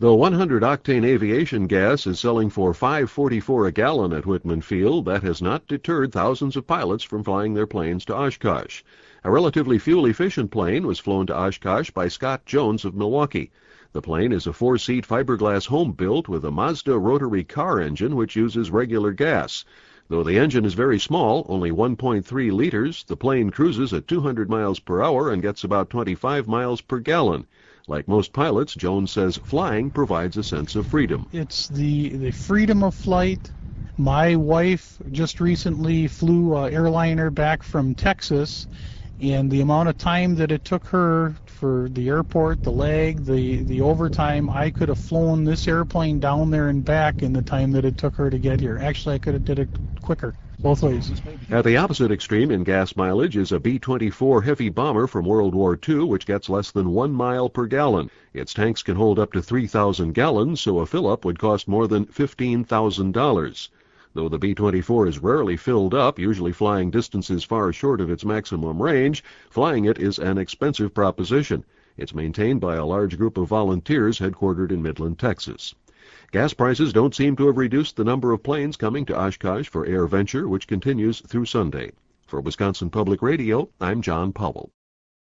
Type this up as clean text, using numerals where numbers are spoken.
The 100-octane aviation gas is selling for $5.44 a gallon at Whitman Field. That has not deterred thousands of pilots from flying their planes to Oshkosh. A relatively fuel-efficient plane was flown to Oshkosh by Scott Jones of Milwaukee. The plane is a 4-seat fiberglass home built with a Mazda rotary car engine which uses regular gas. Though the engine is very small, only 1.3 liters, the plane cruises at 200 miles per hour and gets about 25 miles per gallon. Like most pilots, Jones says flying provides a sense of freedom. It's the freedom of flight. My wife just recently flew an airliner back from Texas, and the amount of time that it took her for the airport, the leg, the overtime, I could have flown this airplane down there and back in the time that it took her to get here. Actually, I could have did it quicker, both ways. At the opposite extreme in gas mileage is a B-24 heavy bomber from World War II, which gets less than 1 mile per gallon. Its tanks can hold up to 3,000 gallons, so a fill-up would cost more than $15,000. Though the B-24 is rarely filled up, usually flying distances far short of its maximum range, flying it is an expensive proposition. It's maintained by a large group of volunteers headquartered in Midland, Texas. Gas prices don't seem to have reduced the number of planes coming to Oshkosh for AirVenture, which continues through Sunday. For Wisconsin Public Radio, I'm John Powell.